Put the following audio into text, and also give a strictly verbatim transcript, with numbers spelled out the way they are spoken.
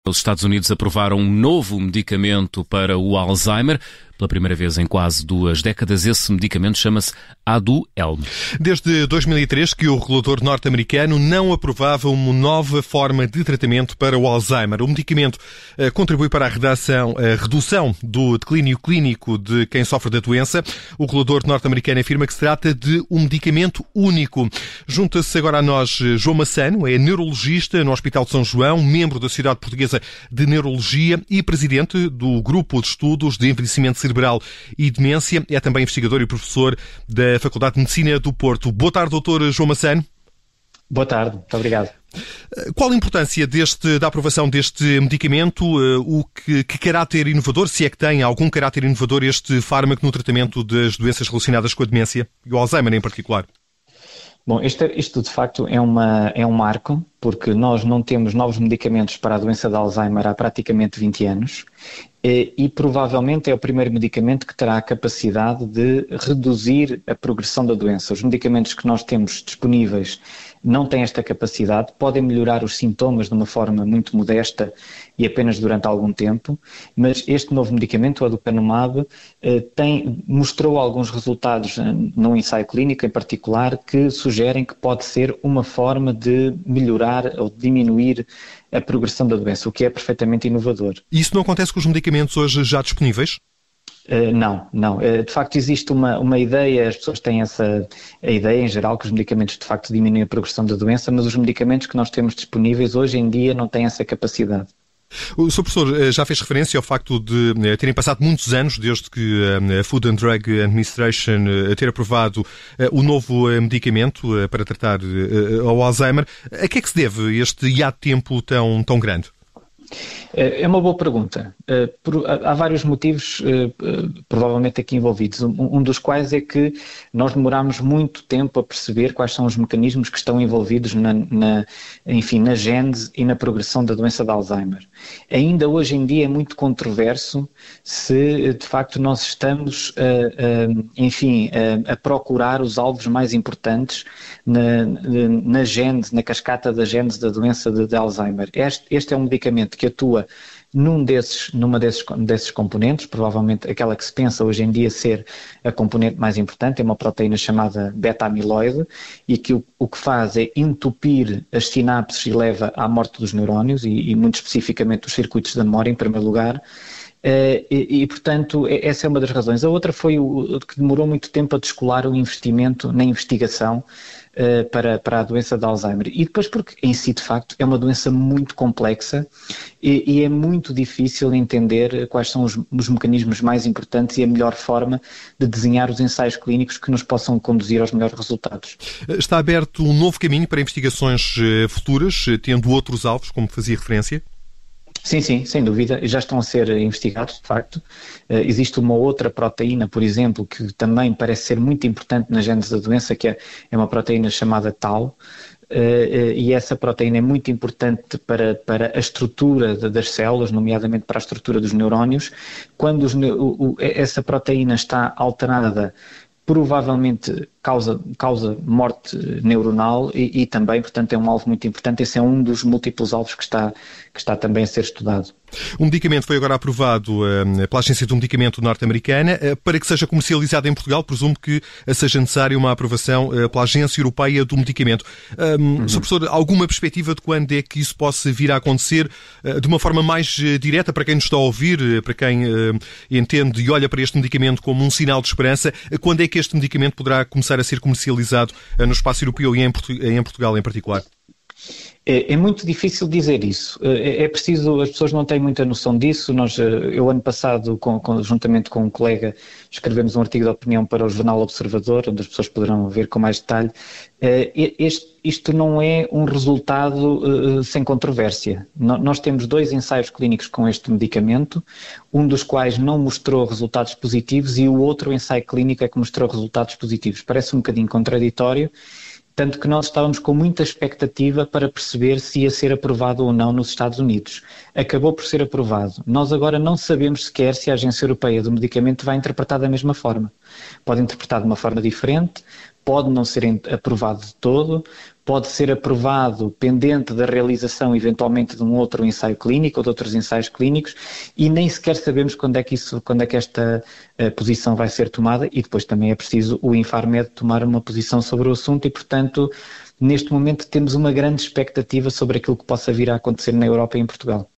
Os Estados Unidos aprovaram um novo medicamento para o Alzheimer. Pela primeira vez em quase duas décadas, esse medicamento chama-se Aduhelm. Desde dois mil e três que o regulador norte-americano não aprovava uma nova forma de tratamento para o Alzheimer. O medicamento eh, contribui para a redação, a redução do declínio clínico de quem sofre da doença. O regulador norte-americano afirma que se trata de um medicamento único. Junta-se agora a nós João Massano, é neurologista no Hospital de São João, membro da Sociedade Portuguesa de Neurologia e presidente do Grupo de Estudos de Envelhecimento Cerebral e Demência. É também investigador e professor da Faculdade de Medicina do Porto. Boa tarde, doutor João Massano. Boa tarde, muito obrigado. Qual a importância deste, da aprovação deste medicamento? O que, que caráter inovador, se é que tem algum caráter inovador este fármaco no tratamento das doenças relacionadas com a demência e o Alzheimer em particular? Bom, isto, isto de facto é, uma, é um marco, porque nós não temos novos medicamentos para a doença de Alzheimer há praticamente vinte anos e, e provavelmente é o primeiro medicamento que terá a capacidade de reduzir a progressão da doença. Os medicamentos que nós temos disponíveis não têm esta capacidade, podem melhorar os sintomas de uma forma muito modesta e apenas durante algum tempo, mas este novo medicamento, o aducanumab, tem, mostrou alguns resultados num ensaio clínico em particular que sugerem que pode ser uma forma de melhorar ou diminuir a progressão da doença, o que é perfeitamente inovador. E isso não acontece com os medicamentos hoje já disponíveis? Uh, não, não. Uh, de facto existe uma, uma ideia, as pessoas têm essa a ideia em geral que os medicamentos de facto diminuem a progressão da doença, mas os medicamentos que nós temos disponíveis hoje em dia não têm essa capacidade. O senhor Professor já fez referência ao facto de terem passado muitos anos desde que a Food and Drug Administration ter aprovado o novo medicamento para tratar o Alzheimer. A que é que se deve este hiato de tempo tão, tão grande? É uma boa pergunta. Há vários motivos provavelmente aqui envolvidos, um dos quais é que nós demorámos muito tempo a perceber quais são os mecanismos que estão envolvidos na, na, enfim, na gênese e na progressão da doença de Alzheimer. Ainda hoje em dia é muito controverso se de facto nós estamos a, a, enfim, a, a procurar os alvos mais importantes na, na gênese, na cascata da gênese da doença de, de Alzheimer. Este, este é um medicamento que atua num desses, numa desses, desses componentes, provavelmente aquela que se pensa hoje em dia ser a componente mais importante, é uma proteína chamada beta-amiloide e que o, o que faz é entupir as sinapses e leva à morte dos neurónios e, e muito especificamente os circuitos da memória em primeiro lugar. Uh, e, e, portanto, essa é uma das razões. A outra foi o que demorou muito tempo a descolar o investimento na investigação uh, para, para a doença de Alzheimer. E depois porque, em si, de facto, é uma doença muito complexa e, e é muito difícil entender quais são os, os mecanismos mais importantes e a melhor forma de desenhar os ensaios clínicos que nos possam conduzir aos melhores resultados. Está aberto um novo caminho para investigações futuras, tendo outros alvos, como fazia referência? Sim, sim, sem dúvida. Já estão a ser investigados, de facto. Uh, existe uma outra proteína, por exemplo, que também parece ser muito importante na gênese da doença, que é, é uma proteína chamada tau. Uh, uh, e essa proteína é muito importante para, para a estrutura de, das células, nomeadamente para a estrutura dos neurónios. Quando os, o, o, essa proteína está alterada, provavelmente causa, causa morte neuronal e, e também, portanto, é um alvo muito importante. Esse é um dos múltiplos alvos que está, que está também a ser estudado. O medicamento foi agora aprovado uh, pela Agência do Medicamento norte-americana. Uh, para que seja comercializado em Portugal, presumo que uh, seja necessária uma aprovação uh, pela Agência Europeia do Medicamento. Um, uhum. Senhor Professor, alguma perspectiva de quando é que isso possa vir a acontecer uh, de uma forma mais uh, direta para quem nos está a ouvir, uh, para quem uh, entende e olha para este medicamento como um sinal de esperança? Uh, quando é que este medicamento poderá começar a ser comercializado uh, no espaço europeu e em, Portu- em Portugal em particular? É, é muito difícil dizer isso. É, é preciso, as pessoas não têm muita noção disso. Nós, eu ano passado, com, com, juntamente com um colega, escrevemos um artigo de opinião para o Jornal Observador, onde as pessoas poderão ver com mais detalhe. Este, isto não é um resultado uh, sem controvérsia. No, nós temos dois ensaios clínicos com este medicamento, um dos quais não mostrou resultados positivos e o outro ensaio clínico é que mostrou resultados positivos. Parece um bocadinho contraditório. Tanto que nós estávamos com muita expectativa para perceber se ia ser aprovado ou não nos Estados Unidos. Acabou por ser aprovado. Nós agora não sabemos sequer se a Agência Europeia do Medicamento vai interpretar da mesma forma. Pode interpretar de uma forma diferente, pode não ser aprovado de todo, pode ser aprovado pendente da realização eventualmente de um outro ensaio clínico ou de outros ensaios clínicos, e nem sequer sabemos quando é que, isso, quando é que esta uh, posição vai ser tomada, e depois também é preciso o Infarmed tomar uma posição sobre o assunto e, portanto, neste momento temos uma grande expectativa sobre aquilo que possa vir a acontecer na Europa e em Portugal.